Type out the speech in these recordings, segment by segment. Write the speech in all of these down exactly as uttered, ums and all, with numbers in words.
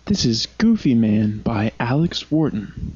This is Goofy Man by Alex Wharton.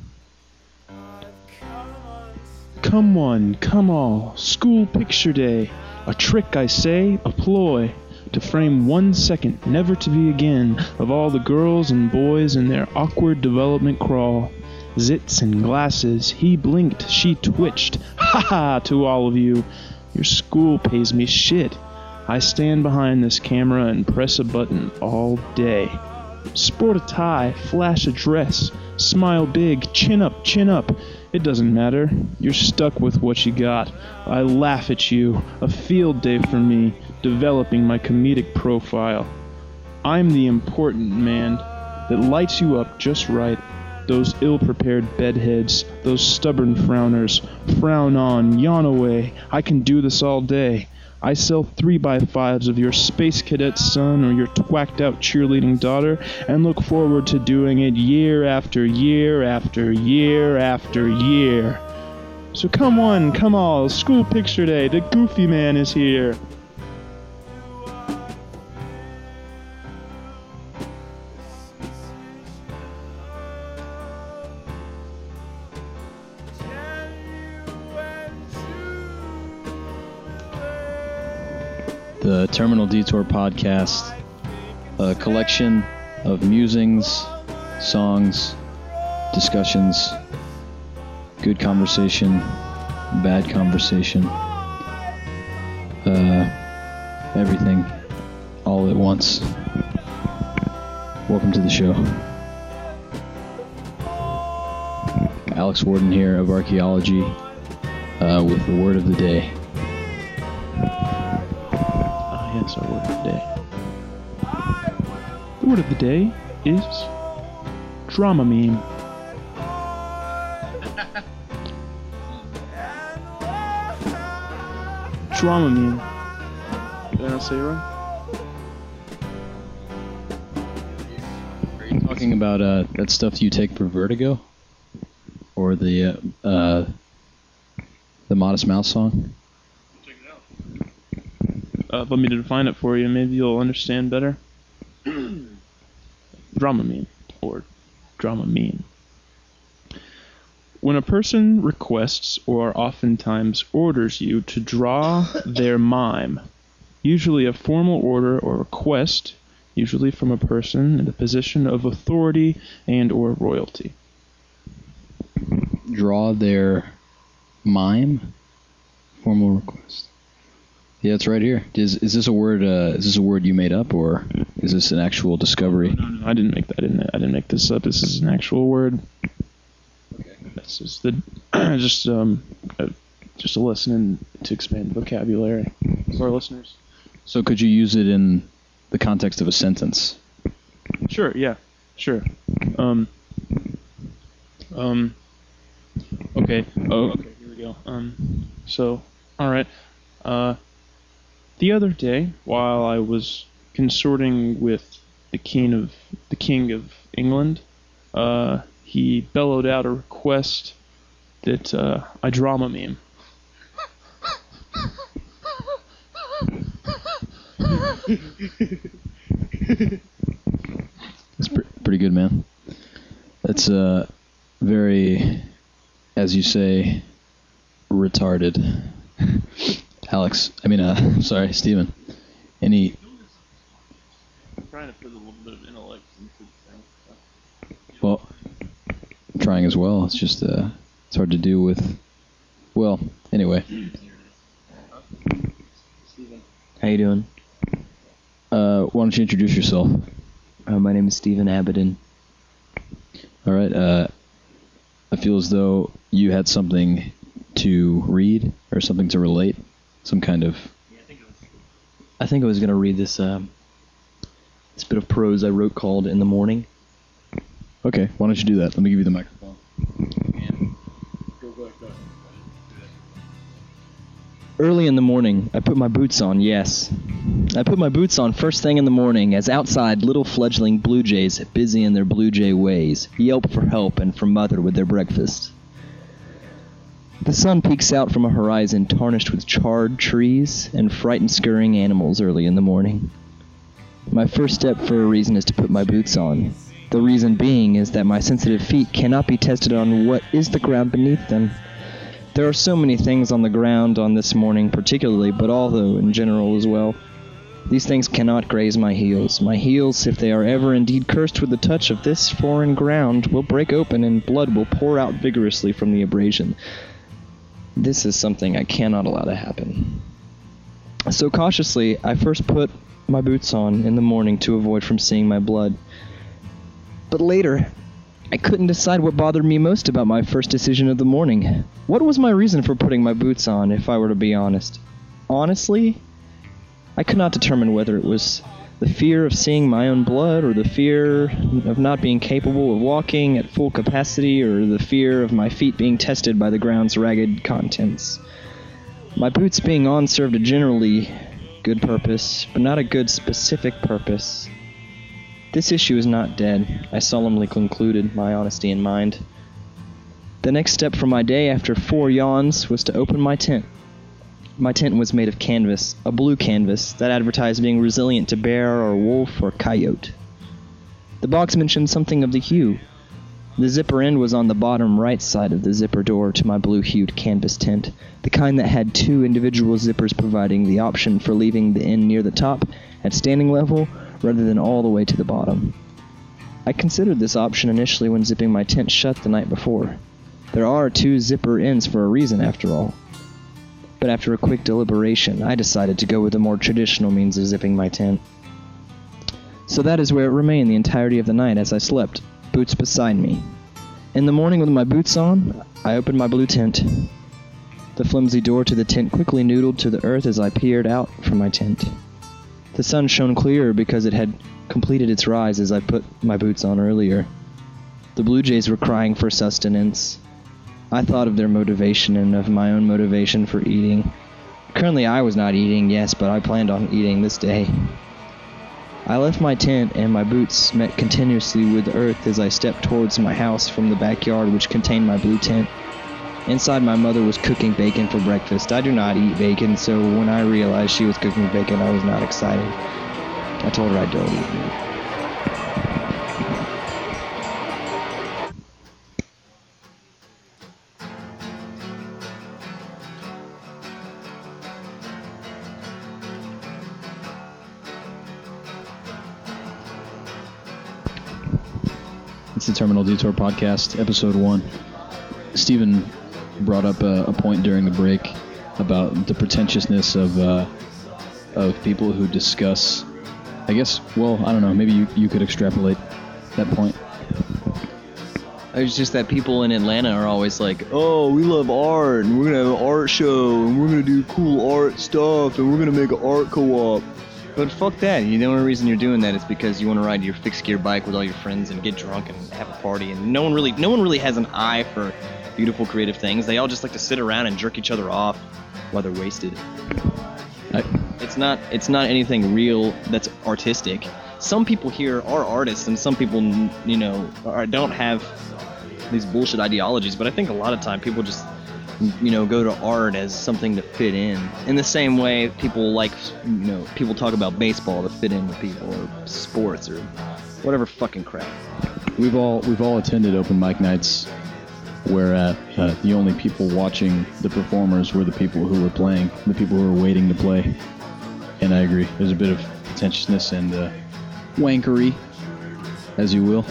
Come one, come all, school picture day. A trick, I say, a ploy, to frame one second, never to be again, of all the girls and boys in their awkward development crawl. Zits and glasses, he blinked, she twitched. Ha ha to all of you. Your school pays me shit. I stand behind this camera and press a button all day. Sport a tie, flash a dress, smile big, chin up, chin up. It doesn't matter. You're stuck with what you got. I laugh at you. A field day for me, developing my comedic profile. I'm the important man that lights you up just right. Those ill-prepared bedheads, those stubborn frowners, frown on, yawn away. I can do this all day. I sell three by fives of your space cadet son or your twacked-out cheerleading daughter and look forward to doing it year after year after year after year. So come one, come all, school picture day, the Goofy Man is here. The Terminal Detour Podcast, a collection of musings, songs, discussions, good conversation, bad conversation, uh, everything, all at once. Welcome to the show. Alex Wharton here of Archaeology uh, with the word of the day. Yes, our word of the day. The word of the day is Dramamine. Dramamine. Did I not say it right? Are you talking about uh, that stuff you take for vertigo? Or the uh, uh, the Modest Mouse song? Uh, let me define it for you, maybe you'll understand better. Dramamine, or Dramamine. When a person requests or oftentimes orders you to draw their mime, usually a formal order or request, usually from a person in the position of authority and or royalty. Draw their mime? Formal request. Yeah, it's right here. Is is this a word? Uh, is this a word you made up, or is this an actual discovery? No, no, no I didn't make that. I didn't. I didn't make this up. This is an actual word. Okay. This is the just um uh, just a lesson in, to expand vocabulary for our listeners. So could you use it in the context of a sentence? Sure. Yeah. Sure. Um. Um. Okay. Oh. Okay. Here we go. Um. So. All right. Uh. The other day, while I was consorting with the king of the king of England, uh, he bellowed out a request that uh, I Dramamine. That's pre- pretty good, man. That's uh, very, as you say, retarded. Alex, I mean, uh, sorry, Steven. Any... I'm trying to put a little bit of intellect into the thing. Well, I'm trying as well. It's just, uh, it's hard to do with... Well, anyway. Steven. How you doing? Uh, why don't you introduce yourself? Uh, my name is Steven Abaddon. All right, uh, I feel as though you had something to read or something to relate. Some kind of... Yeah, I think it was... I think I was going to read this, um, this bit of prose I wrote called In the Morning. Okay, why don't you do that? Let me give you the microphone. And go, go, go. Early in the morning, I put my boots on, yes. I put my boots on first thing in the morning, as outside little fledgling blue jays, busy in their blue jay ways, yelp for help and for mother with their breakfast. The sun peeks out from a horizon tarnished with charred trees and frightened scurrying animals early in the morning. My first step for a reason is to put my boots on. The reason being is that my sensitive feet cannot be tested on what is the ground beneath them. There are so many things on the ground on this morning particularly, but although in general as well. These things cannot graze my heels. My heels, if they are ever indeed cursed with the touch of this foreign ground, will break open and blood will pour out vigorously from the abrasion. This is something I cannot allow to happen. So cautiously, I first put my boots on in the morning to avoid from seeing my blood. But later, I couldn't decide what bothered me most about my first decision of the morning. What was my reason for putting my boots on, if I were to be honest? Honestly, I could not determine whether it was the fear of seeing my own blood, or the fear of not being capable of walking at full capacity, or the fear of my feet being tested by the ground's ragged contents. My boots being on served a generally good purpose, but not a good specific purpose. This issue is not dead, I solemnly concluded, my honesty in mind. The next step for my day after four yawns was to open my tent. My tent was made of canvas, a blue canvas, that advertised being resilient to bear or wolf or coyote. The box mentioned something of the hue. The zipper end was on the bottom right side of the zipper door to my blue-hued canvas tent, the kind that had two individual zippers providing the option for leaving the end near the top at standing level rather than all the way to the bottom. I considered this option initially when zipping my tent shut the night before. There are two zipper ends for a reason, after all. But after a quick deliberation, I decided to go with the more traditional means of zipping my tent. So that is where it remained the entirety of the night as I slept, boots beside me. In the morning with my boots on, I opened my blue tent. The flimsy door to the tent quickly noodled to the earth as I peered out from my tent. The sun shone clearer because it had completed its rise as I put my boots on earlier. The blue jays were crying for sustenance. I thought of their motivation and of my own motivation for eating. Currently I was not eating, yes, but I planned on eating this day. I left my tent and my boots met continuously with the earth as I stepped towards my house from the backyard which contained my blue tent. Inside, my mother was cooking bacon for breakfast. I do not eat bacon, so when I realized she was cooking bacon, I was not excited. I told her I don't eat meat. It's the Terminal Detour Podcast, Episode one. Stephen brought up a, a point during the break about the pretentiousness of uh, of people who discuss, I guess, well, I don't know, maybe you, you could extrapolate that point. It's just that people in Atlanta are always like, oh, we love art, and we're going to have an art show, and we're going to do cool art stuff, and we're going to make an art co-op. But fuck that. You know, the only reason you're doing that is because you want to ride your fixed gear bike with all your friends and get drunk and have a party, and no one really no one really has an eye for beautiful creative things. They all just like to sit around and jerk each other off while they're wasted. I, It's not it's not anything real that's artistic. Some people here are artists, and some people, you know, are, don't have these bullshit ideologies, but I think a lot of time people just, you know, go to art as something to fit in. In the same way people like, you know, people talk about baseball to fit in with people, or sports, or whatever fucking crap. we've all we've all attended open mic nights where uh, uh, the only people watching the performers were the people who were playing, the people who were waiting to play. And I agree, there's a bit of pretentiousness and uh, wankery, as you will.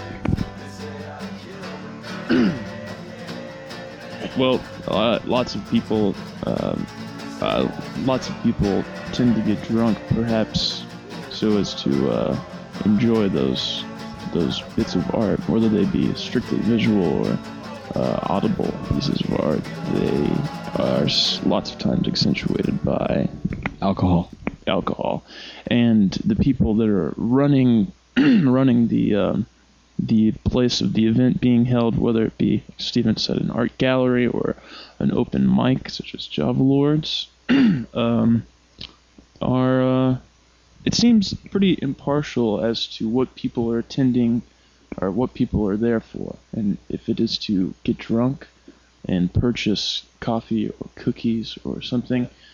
Well, uh, lots of people, um, uh, lots of people tend to get drunk, perhaps so as to uh, enjoy those those bits of art, whether they be strictly visual or uh, audible pieces of art. They are s- lots of times accentuated by Alcohol. alcohol, and the people that are running running the um, the place of the event being held, whether it be, Stephen said, an art gallery or an open mic such as Java Lords, um, are uh, it seems pretty impartial as to what people are attending or what people are there for, and if it is to get drunk and purchase coffee or cookies or something,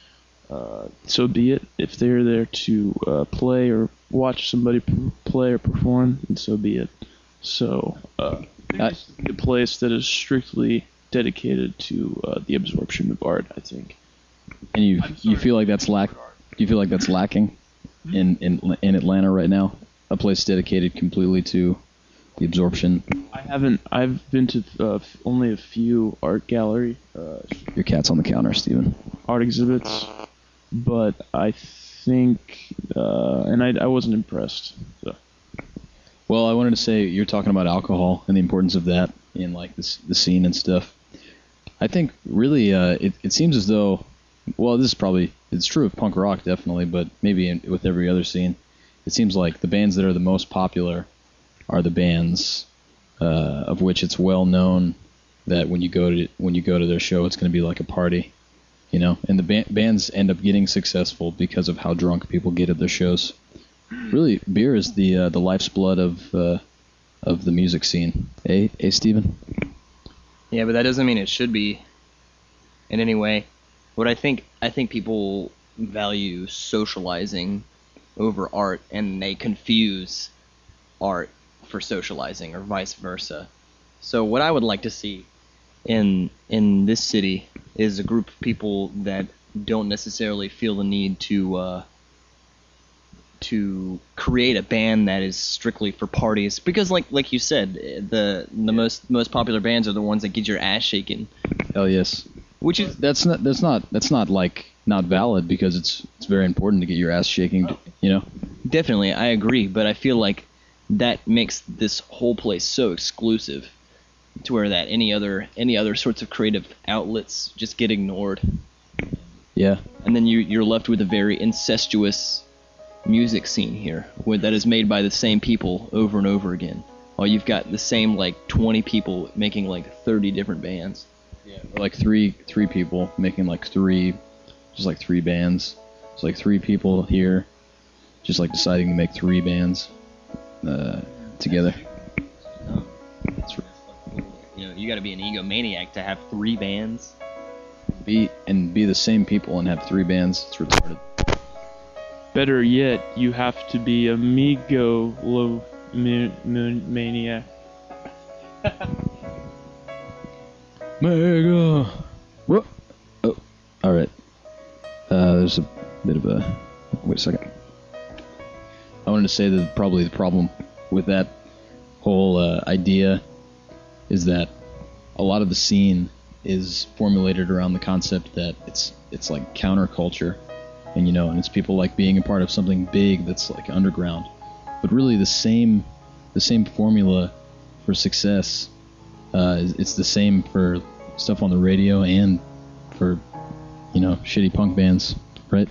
uh, so be it. If they're there to uh, play or watch somebody p- play or perform, then so be it. So, uh, I, a place that is strictly dedicated to uh, the absorption of art, I think. And you you feel like that's lack? Do you feel like that's lacking in, in in Atlanta right now? A place dedicated completely to the absorption. I haven't. I've been to uh, f- only a few art gallery uh, Your cat's on the counter, Steven. art exhibits, but I think, uh, and I, I wasn't impressed. So. Well, I wanted to say you're talking about alcohol and the importance of that in like this the scene and stuff. I think really uh, it it seems as though, well, this is probably it's true of punk rock definitely, but maybe in, with every other scene, it seems like the bands that are the most popular are the bands uh, of which it's well known that when you go to when you go to their show, it's going to be like a party, you know. And the ba- bands end up getting successful because of how drunk people get at their shows. Really, beer is the uh, the life's blood of uh, of the music scene. Hey, hey, Steven? Yeah, but that doesn't mean it should be in any way. What I think, I think people value socializing over art, and they confuse art for socializing, or vice versa. So what I would like to see in in this city is a group of people that don't necessarily feel the need to uh, to create a band that is strictly for parties, because like like you said, the the most most popular bands are the ones that get your ass shaken, Hell yes. which is That's not that's not that's not like not valid because it's it's very important to get your ass shaking, you know. definitely, I agree, but I feel like that makes this whole place so exclusive to where that any other any other sorts of creative outlets just get ignored, Yeah. and then you you're left with a very incestuous music scene here, where that is made by the same people over and over again, while you've got the same like twenty people making like thirty different bands. Yeah. Or like three three people making like three, just like three bands. It's like three people here, just like deciding to make three bands uh, together. It's, you know, you got to be an egomaniac to have three bands. Be and be the same people and have three bands. It's retarded. Better yet, you have to be a megalo-maniac. Mega. What? Oh, all right. Uh, there's a bit of a. Wait a second. I wanted to say that probably the problem with that whole uh, idea is that a lot of the scene is formulated around the concept that it's it's like counterculture, and you know, and it's people like being a part of something big that's like underground. But really, the same the same formula for success. Uh, it's the same for stuff on the radio and for, you know, shitty punk bands, right?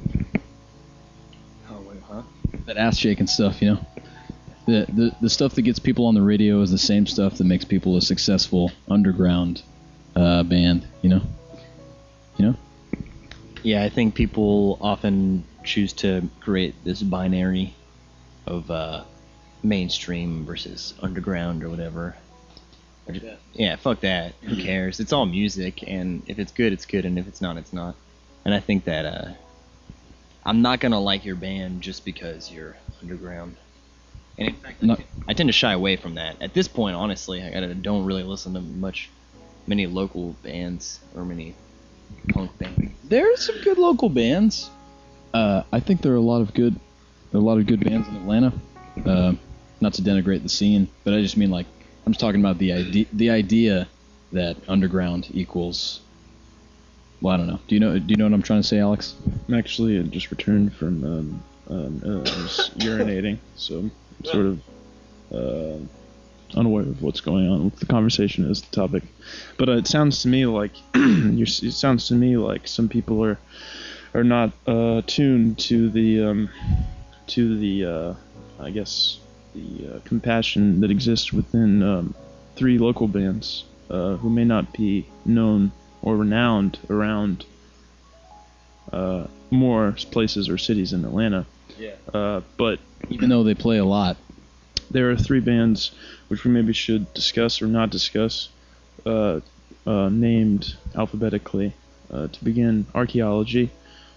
Oh wait, huh? That ass shaking stuff, you know. The, the the stuff that gets people on the radio is the same stuff that makes people a successful underground uh, band, you know. You know. Yeah, I think people often choose to create this binary of uh, mainstream versus underground or whatever. Or just, yeah, fuck that. Who cares? It's all music, and if it's good, it's good, and if it's not, it's not. And I think that uh, I'm not gonna like your band just because you're underground. And in fact, No. I, t- I tend to shy away from that. At this point, honestly, I, I don't really listen to much, many local bands or many punk bands. There are some good local bands. Uh, I think there are a lot of good, there are a lot of good bands in Atlanta. Uh, not to denigrate the scene, but I just mean like I'm just talking about the idea, the idea that underground equals. Well, I don't know. Do you know? Do you know what I'm trying to say, Alex? I'm actually uh, just returned from um, um, uh, I was urinating, so I'm sort of uh, unaware of what's going on with the conversation as the topic. But uh, it sounds to me like you're, it sounds to me like some people are are not uh, tuned to the um, to the uh, I guess the uh, compassion that exists within um, three local bands uh, who may not be known or renowned around uh, more places or cities in Atlanta. Yeah. Uh, but Even though they play a lot. there are three bands which we maybe should discuss or not discuss, uh, uh, named alphabetically. Uh, to begin, Archaeology,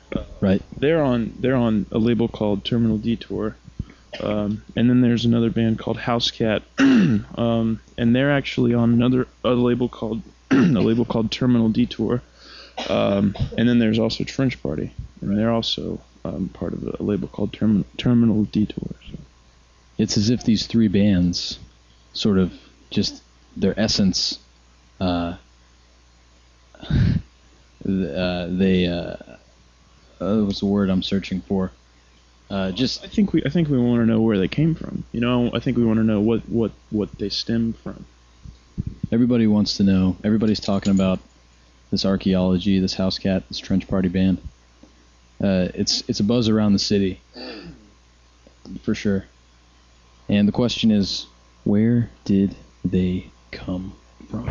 right? They're on they're on a label called Terminal Detour, um, and then there's another band called House Cat, um, and they're actually on another a label called a label called Terminal Detour, um, and then there's also Trench Party, and they're also um, part of a label called Term- Terminal Detour. So. It's as if these three bands, sort of, just their essence, uh, uh, they. Uh, Uh, what's the word I'm searching for? Uh, just I think we I think we want to know where they came from. You know, I think we want to know what, what, what they stem from. everybody wants to know. Everybody's talking about this archaeology, this House Cat, this Trench Party band. Uh, it's it's a buzz around the city, for sure. And the question is, where did they come from?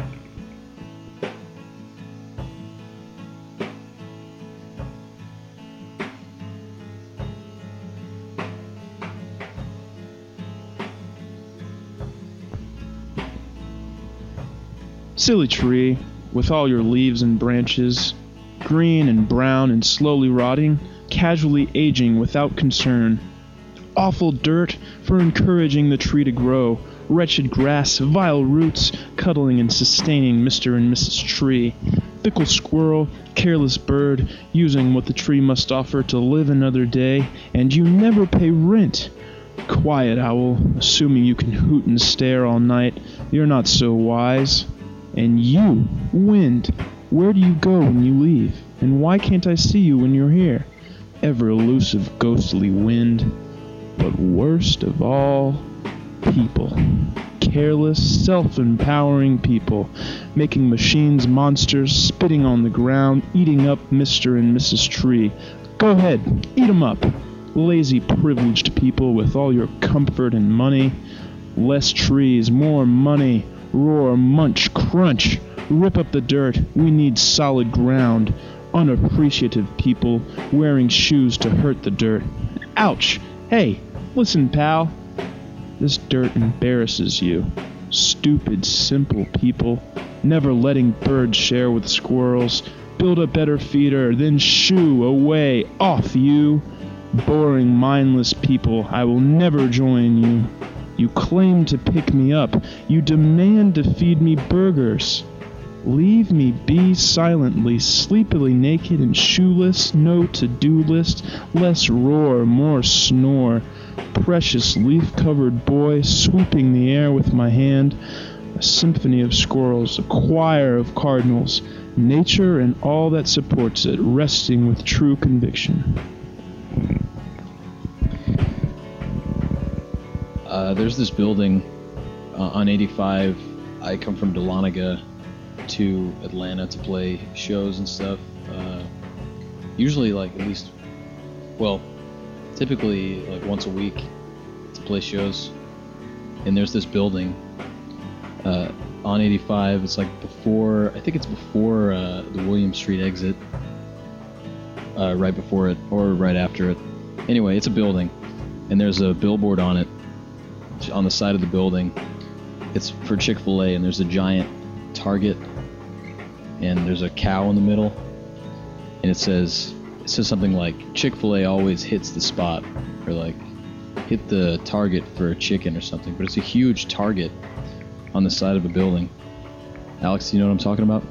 Silly tree, with all your leaves and branches, green and brown and slowly rotting, casually aging without concern. Awful dirt for encouraging the tree to grow, wretched grass, vile roots, cuddling and sustaining Mister and Missus Tree. Fickle squirrel, careless bird, using what the tree must offer to live another day, and you never pay rent. Quiet owl, assuming you can hoot and stare all night, you're not so wise. And you, wind, where do you go when you leave? And why can't I see you when you're here? Ever elusive ghostly wind. But worst of all, people. Careless, self-empowering people. Making machines monsters, spitting on the ground, eating up Mister and Missus Tree. Go ahead, eat 'em up. Lazy, privileged people with all your comfort and money. Less trees, more money. Roar, munch, crunch, rip up the dirt, we need solid ground. Unappreciative people, wearing shoes to hurt the dirt. Ouch! Hey, listen, pal. This dirt embarrasses you. Stupid, simple people, never letting birds share with squirrels. Build a better feeder, then shoo away, off you. Boring, mindless people, I will never join you. You claim to pick me up. You demand to feed me burgers. Leave me be silently, sleepily naked and shoeless. No to-do list. Less roar, more snore. Precious leaf-covered boy, sweeping the air with my hand. A symphony of squirrels, a choir of cardinals. Nature and all that supports it, resting with true conviction. Uh, there's this building uh, on eighty-five. I come from Dahlonega to Atlanta to play shows and stuff. Uh, usually, like, at least, well, typically, like, once a week to play shows. And there's this building uh, on eighty-five. It's like before, I think it's before uh, the William Street exit. Uh, right before it, or right after it. Anyway, it's a building. And there's a billboard on it. On the side of the building, it's for Chick-fil-A, and there's a giant Target, and there's a cow in the middle, and it says it says something like Chick-fil-A always hits the spot, or like hit the target for a chicken or something. But it's a huge Target on the side of a building. Alex, do you know what I'm talking about?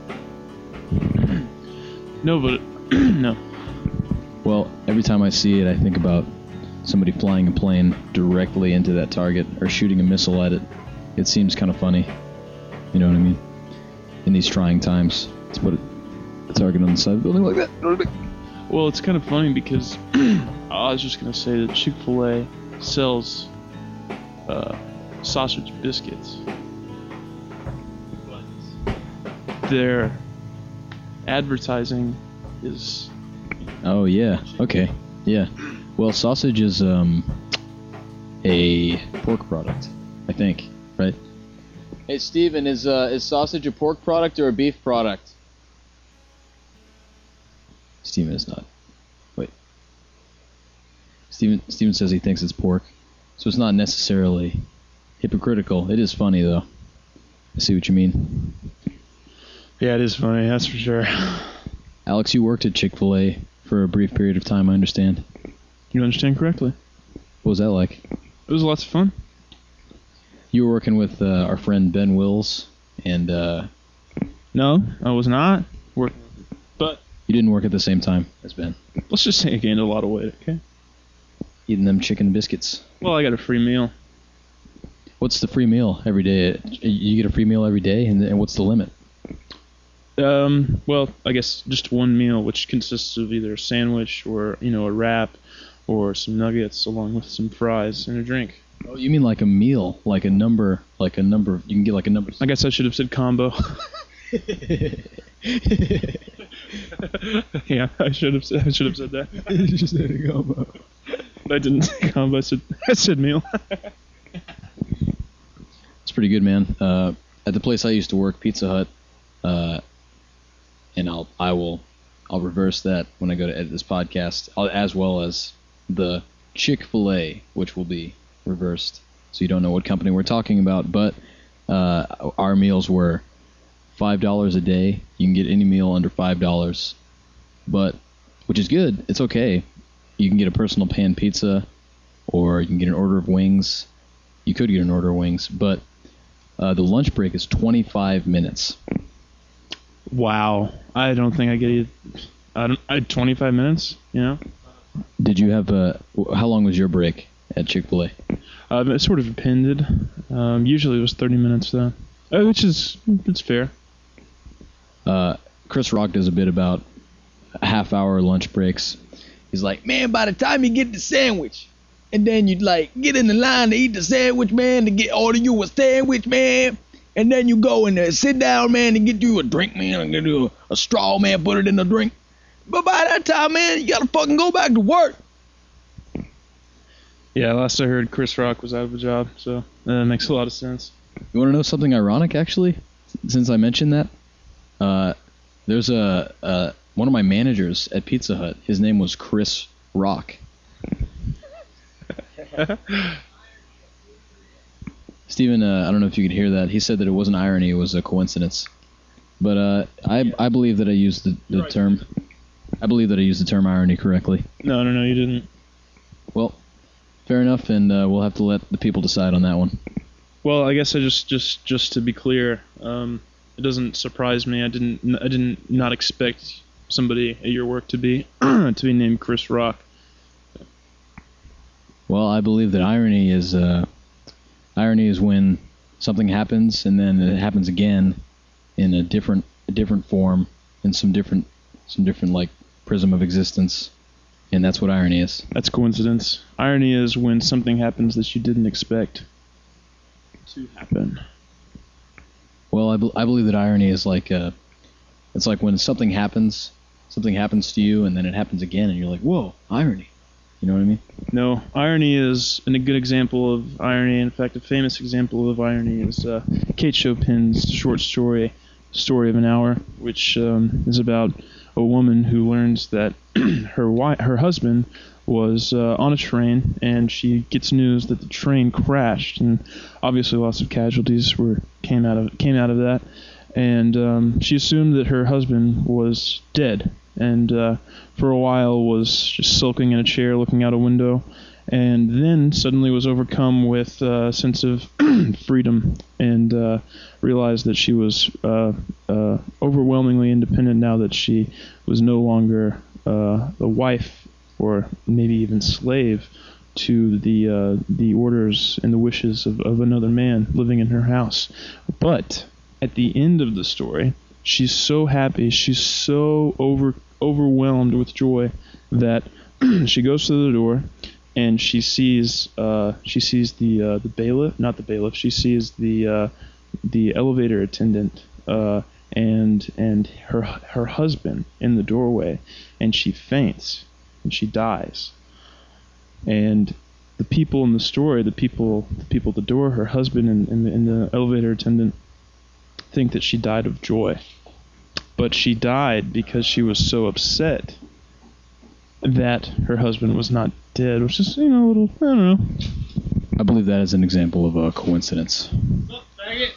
No, but no. Well, every time I see it, I think about somebody flying a plane directly into that target or shooting a missile at it. It seems kind of funny. You know what I mean? In these trying times, to put a target on the side of the building like that. Well, it's kind of funny because I was just going to say that Chick-fil-A sells uh, sausage biscuits. But their advertising is... Oh, yeah. Okay. Yeah. Well, sausage is um, a pork product, I think, right? Hey, Steven, is uh, is sausage a pork product or a beef product? Steven is not. Wait. Steven, Steven says he thinks it's pork, so it's not necessarily hypocritical. It is funny, though. I see what you mean. Yeah, it is funny, that's for sure. Alex, you worked at Chick-fil-A for for a brief period of time, I understand. You understand correctly. What was that like? It was lots of fun. You were working with uh, our friend Ben Wills, and uh, No, I was not working. But you didn't work at the same time as Ben. let's just say I gained a lot of weight, okay? Eating them chicken biscuits. Well, I got a free meal. What's the free meal every day? You get a free meal every day, and, and what's the limit? Um, well, I guess just one meal, which consists of either a sandwich or, you know, a wrap or some nuggets along with some fries and a drink. Oh, you mean like a meal, like a number, like a number. You can get like a number. I guess I should have said combo. Yeah, I should have. I should have said that. You just said a combo. But I didn't say combo. I said I said meal. It's pretty good, man. Uh, at the place I used to work, Pizza Hut, uh, and I'll I will I'll reverse that when I go to edit this podcast, I'll, as well as the Chick-fil-A, which will be reversed, so you don't know what company we're talking about. But uh, our meals were five dollars a day. You can get any meal under five dollars, but which is good. It's okay. You can get a personal pan pizza, or you can get an order of wings. You could get an order of wings, but uh, the lunch break is twenty-five minutes. Wow, I don't think I get it. I don't. I twenty-five minutes. You know. Did you have a? How long was your break at Chick-fil-A? Um, it sort of depended. Um, usually it was thirty minutes though, uh, which is it's fair. Uh, Chris Rock does a bit about half-hour lunch breaks. He's like, man, by the time you get the sandwich, and then you like get in the line to eat the sandwich, man, to get order you a sandwich, man, and then you go and uh, sit down, man, and get you a drink, man, and get you a, a straw, man, put it in the drink. But by that time, man, you gotta fucking go back to work. Yeah, last I heard, Chris Rock was out of a job, so uh, that makes a lot of sense. You want to know something ironic, actually? Since I mentioned that, uh, there's a, a one of my managers at Pizza Hut. His name was Chris Rock. Steven, uh, I don't know if you could hear that. He said that it wasn't irony; it was a coincidence. But uh, I I believe that I used the, the term. I believe that I used the term irony correctly. No, no, no, you didn't. Well, fair enough, and uh, we'll have to let the people decide on that one. Well, I guess I just, just, just to be clear, um, it doesn't surprise me. I didn't, I didn't not expect somebody at your work to be, to be named Chris Rock. Well, I believe that irony is, uh, irony is when something happens and then it happens again in a different, a different form, in some different, some different like prism of existence. And that's what irony is. That's coincidence. Irony is when something happens that you didn't expect to happen. Well, I, be- I believe that irony is like uh, it's like when something happens, something happens to you, and then it happens again, and you're like, whoa, irony. You know what I mean? No, irony is, and a good example of irony, in fact, a famous example of irony is uh, Kate Chopin's short story, Story of an Hour, which um, is about a woman who learns that her wi- her husband was uh, on a train, and she gets news that the train crashed, and obviously lots of casualties were came out of came out of that, and um, she assumed that her husband was dead, and uh, for a while was just sulking in a chair looking out a window, and then suddenly was overcome with a sense of freedom and uh, realized that she was uh, uh, overwhelmingly independent now that she was no longer uh, the wife or maybe even slave to the uh, the orders and the wishes of, of another man living in her house. But at the end of the story, she's so happy, she's so over overwhelmed with joy that she goes to the door and she sees uh, she sees the uh, the bailiff, not the bailiff, she sees the uh, the elevator attendant uh, and and her her husband in the doorway, and she faints. And she dies. And the people in the story, the people, the people at the door, her husband and, and, the, and the elevator attendant, think that she died of joy. But she died because she was so upset that her husband was not dead, which is, you know, a little, I don't know. I believe that is an example of a coincidence. Oh, dang it.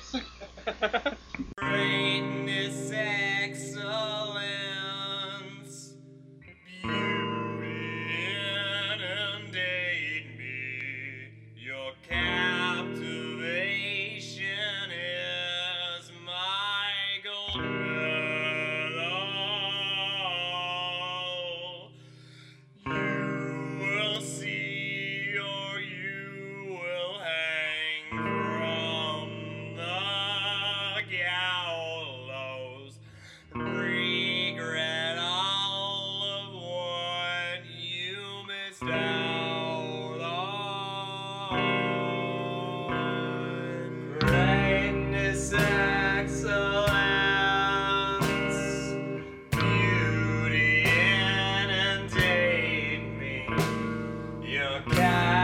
Greatness, excellence, beauty. cat.